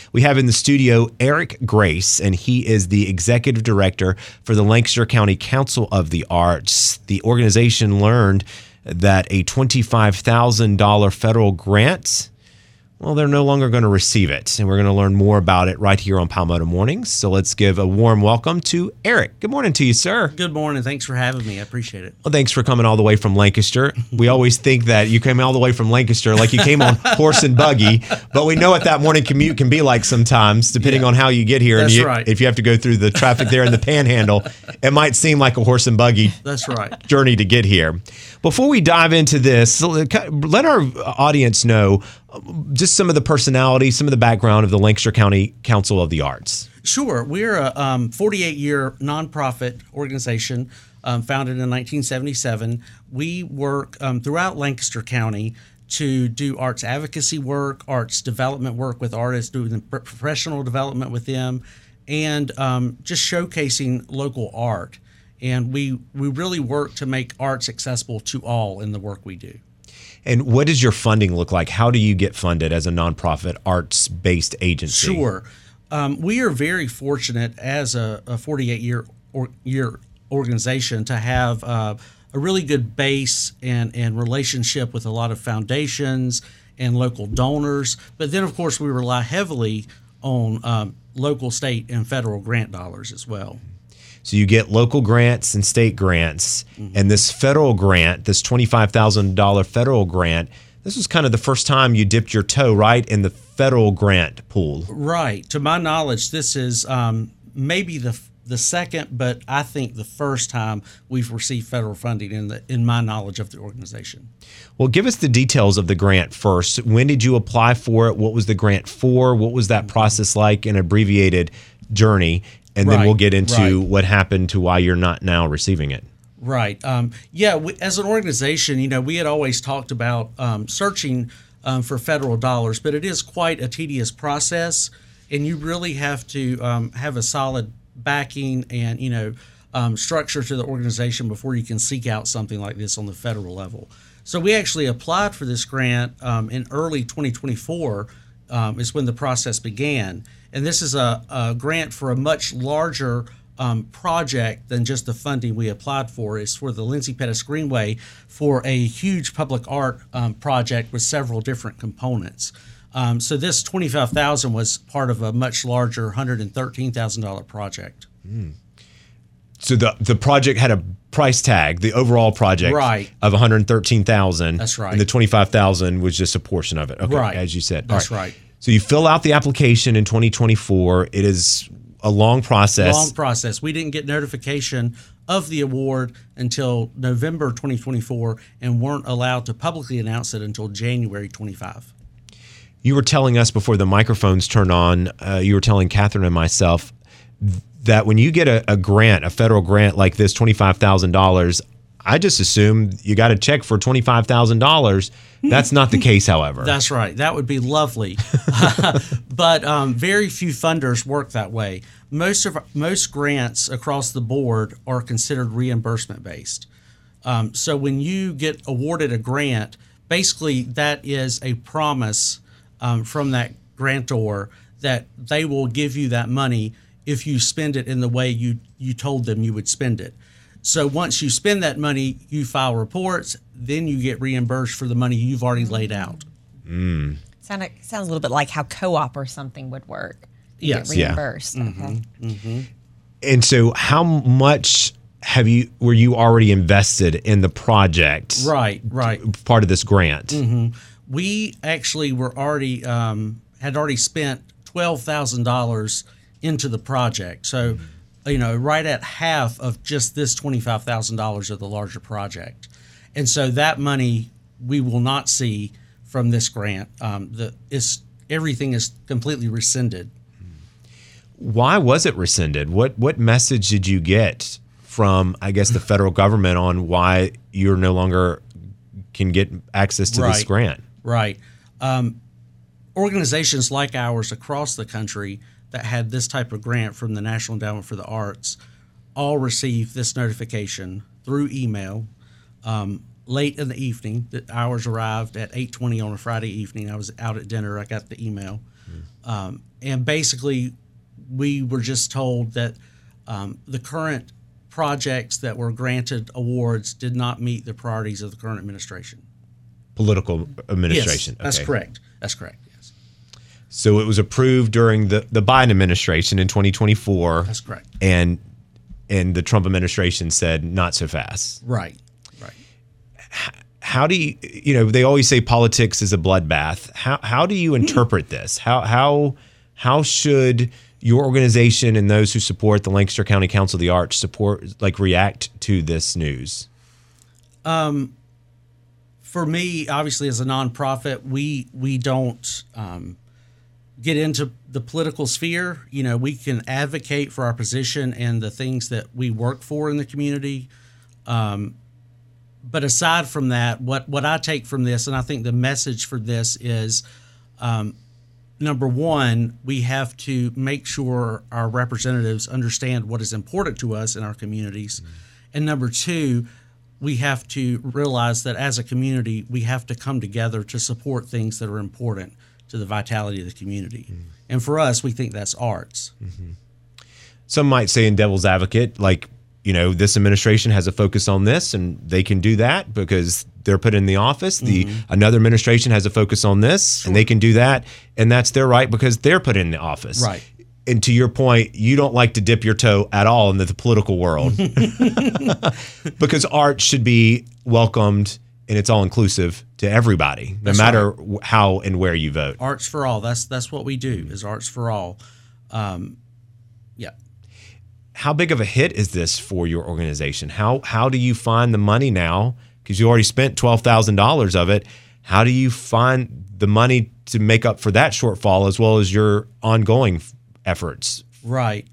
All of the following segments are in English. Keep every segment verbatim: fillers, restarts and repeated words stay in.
We have in the studio Eric Grace, and he is the executive director for the Lancaster County Council of the Arts. The organization learned that a twenty-five thousand dollars federal grant, well, they're no longer going to receive it. And we're going to learn more about it right here on Palmetto Mornings. So let's give a warm welcome to Eric. Good morning to you, sir. Good morning. Thanks for having me. I appreciate it. Well, thanks for coming all the way from Lancaster. We always think that you came all the way from Lancaster like you came on horse and buggy, but we know what that morning commute can be like sometimes, depending Yeah. on how you get here. That's and you, right. If you have to go through the traffic there in the Panhandle, it might seem like a horse and buggy That's right. journey to get here. Before we dive into this, let our audience know just some of the personality, some of the background of the Lancaster County Council of the Arts. Sure. We're a um, forty-eight-year nonprofit organization um, founded in nineteen seventy-seven. We work um, throughout Lancaster County to do arts advocacy work, arts development work with artists, doing the professional development with them, and um, just showcasing local art. And we, we really work to make arts accessible to all in the work we do. And what does your funding look like? How do you get funded as a nonprofit arts-based agency? Sure. Um, we are very fortunate as a, a forty-eight-year or, year organization to have uh, a really good base and, and relationship with a lot of foundations and local donors. But then, of course, we rely heavily on um, local, state, and federal grant dollars as well. So you get local grants and state grants, mm-hmm. and this federal grant, this twenty-five thousand dollars federal grant, this was kind of the first time you dipped your toe right in the federal grant pool. Right. To my knowledge, this is um, maybe the the second, but I think the first time we've received federal funding in the in my knowledge of the organization. Well, give us the details of the grant first. When did you apply for it? What was the grant for? What was that process like? An abbreviated journey. And then right, we'll get into right. what happened to why you're not now receiving it. Right. Um, yeah, we, as an organization, you know, we had always talked about um, searching um, for federal dollars, but it is quite a tedious process, and you really have to um, have a solid backing and, you know, um, structure to the organization before you can seek out something like this on the federal level. So we actually applied for this grant um, in early twenty twenty-four um, is when the process began. And this is a, a grant for a much larger um, project than just the funding we applied for. It's for the Lindsay Pettis Greenway for a huge public art um, project with several different components. Um, so this twenty-five thousand dollars was part of a much larger one hundred thirteen thousand dollars project. Mm. So the the project had a price tag, the overall project, right. of one hundred thirteen thousand dollars. That's right. And the twenty-five thousand dollars was just a portion of it. Okay, right. As you said. That's right. right. So you fill out the application in twenty twenty-four. It is a long process. Long process. We didn't get notification of the award until November twenty twenty-four and weren't allowed to publicly announce it until January twenty-fifth. You were telling us before the microphones turned on, uh, you were telling Catherine and myself that when you get a, a grant, a federal grant like this, twenty-five thousand dollars, I just assume you got a check for twenty-five thousand dollars. That's not the case, however. That's right. That would be lovely. But um, very few funders work that way. Most of most grants across the board are considered reimbursement based. Um, so when you get awarded a grant, basically that is a promise um, from that grantor that they will give you that money if you spend it in the way you, you told them you would spend it. So once you spend that money, you file reports, then you get reimbursed for the money you've already laid out. Mm. Sound, sounds a little bit like how co-op or something would work. You Yes. get reimbursed. Yeah. Okay. Mm-hmm. Mm-hmm. And so how much have you, were you already invested in the project? Right, right. Part of this grant? Mm-hmm. We actually were already, um, had already spent twelve thousand dollars into the project. So, mm-hmm. you know, right at half of just this twenty-five thousand dollars of the larger project. And so that money we will not see from this grant. Um, the is everything is completely rescinded. Why was it rescinded? What what message did you get from, I guess, the federal government on why you're no longer can get access to right. this grant? Right. Um, organizations like ours across the country that had this type of grant from the National Endowment for the Arts all received this notification through email um, late in the evening. The ours arrived at eight twenty on a Friday evening. I was out at dinner. I got the email. Um, and basically, we were just told that um, the current projects that were granted awards did not meet the priorities of the current administration. Political administration. Yes, that's Okay. correct. That's correct. Yes, So it was approved during the, the Biden administration in twenty twenty-four. that's correct. And and the Trump administration said not so fast. Right. Right. How do you, you know, they always say politics is a bloodbath. How how do you interpret this? How how how should your organization and those who support the Lancaster County Council of the Arts support, like, react to this news? For me, obviously, as a nonprofit, we we don't um, get into the political sphere. You know, we can advocate for our position and the things that we work for in the community. Um, but aside from that, what what I take from this, and I think the message for this is, um, number one, we have to make sure our representatives understand what is important to us in our communities, mm-hmm. and number two, we have to realize that as a community, we have to come together to support things that are important to the vitality of the community. Mm. And for us, we think that's arts. Mm-hmm. Some might say, in devil's advocate, like, you know, this administration has a focus on this and they can do that because they're put in the office. The mm-hmm. another administration has a focus on this sure. and they can do that. And that's their right because they're put in the office. Right. And to your point, you don't like to dip your toe at all into the political world because art should be welcomed and it's all inclusive to everybody, no That's matter right. how and where you vote. Arts for all. That's that's what we do. Is arts for all. Um, yeah. How big of a hit is this for your organization? How how do you find the money now? Because you already spent twelve thousand dollars of it. How do you find the money to make up for that shortfall as well as your ongoing efforts? Right.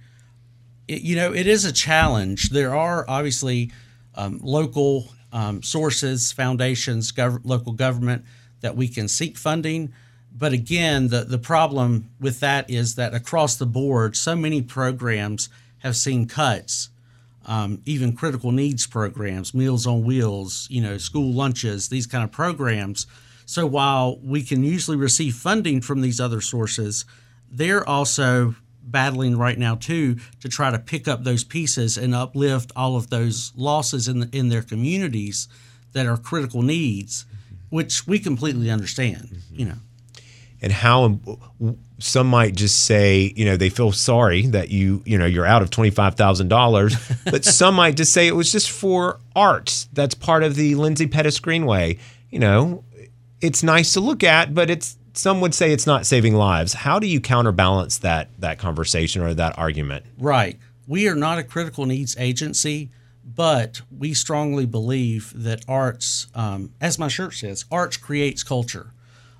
It, you know, it is a challenge. There are obviously um, local um, sources, foundations, gov- local government that we can seek funding. But again, the, the problem with that is that across the board, so many programs have seen cuts, um, even critical needs programs, Meals on Wheels, you know, school lunches, these kind of programs. So while we can usually receive funding from these other sources, they're also battling right now too to try to pick up those pieces and uplift all of those losses in the, in their communities that are critical needs, which we completely understand. Mm-hmm. You know, and how some might just say, you know, they feel sorry that you, you know, you're out of twenty-five thousand dollars, but some might just say it was just for art. That's part of the Lindsay Pettis Greenway. You know, it's nice to look at, but it's. Some would say it's not saving lives. How do you counterbalance that that conversation or that argument? Right. We are not a critical needs agency, but we strongly believe that arts, um, as my shirt says, arts creates culture.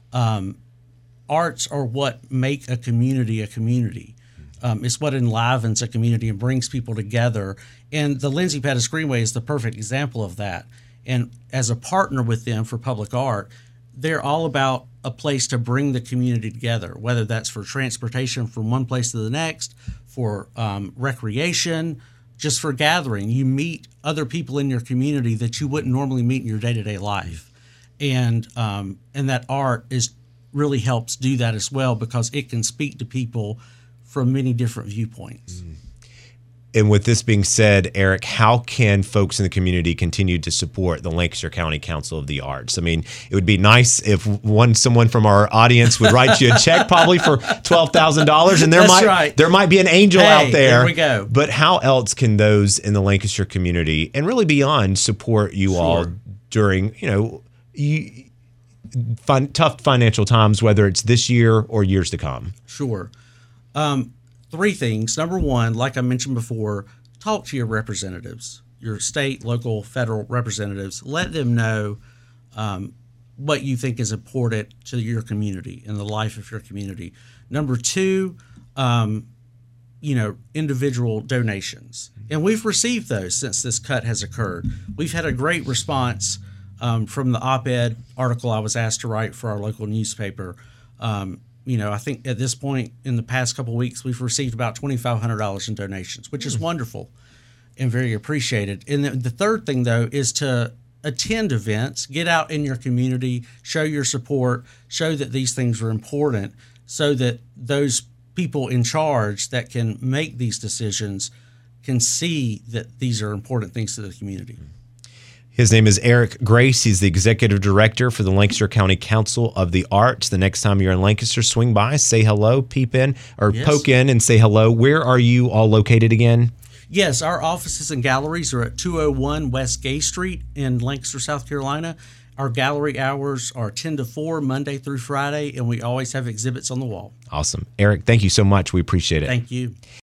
Um, arts are what make a community a community. Um, it's what enlivens a community and brings people together. And the Lindsay Pettis Greenway is the perfect example of that. And as a partner with them for public art, they're all about a place to bring the community together, whether that's for transportation from one place to the next, for um, recreation, just for gathering. You meet other people in your community that you wouldn't normally meet in your day-to-day life. And um, and that art is really helps do that as well because it can speak to people from many different viewpoints. Mm. And with this being said, Eric, how can folks in the community continue to support the Lancaster County Council of the Arts? I mean, it would be nice if one someone from our audience would write you a check, probably for twelve thousand dollars, and there That's might right. there might be an angel hey, out there. There we go. But how else can those in the Lancaster community and really beyond support you Sure. all during, you know, you, fin- tough financial times, whether it's this year or years to come? Sure. Um, Three things. Number one, like I mentioned before, talk to your representatives, your state, local, federal representatives. Let them know um, what you think is important to your community and the life of your community. Number two, um, you know, individual donations. And we've received those since this cut has occurred. We've had a great response um, from the op-ed article I was asked to write for our local newspaper. Um, You know, I think at this point in the past couple of weeks, we've received about twenty-five hundred dollars in donations, which is wonderful and very appreciated. And the, the third thing, though, is to attend events, get out in your community, show your support, show that these things are important so that those people in charge that can make these decisions can see that these are important things to the community. His name is Eric Grace. He's the executive director for the Lancaster County Council of the Arts. The next time you're in Lancaster, swing by, say hello, peep in, or Yes. poke in and say hello. Where are you all located again? Yes, our offices and galleries are at two oh one West Gay Street in Lancaster, South Carolina. Our gallery hours are ten to four, Monday through Friday, and we always have exhibits on the wall. Awesome. Eric, thank you so much. We appreciate it. Thank you.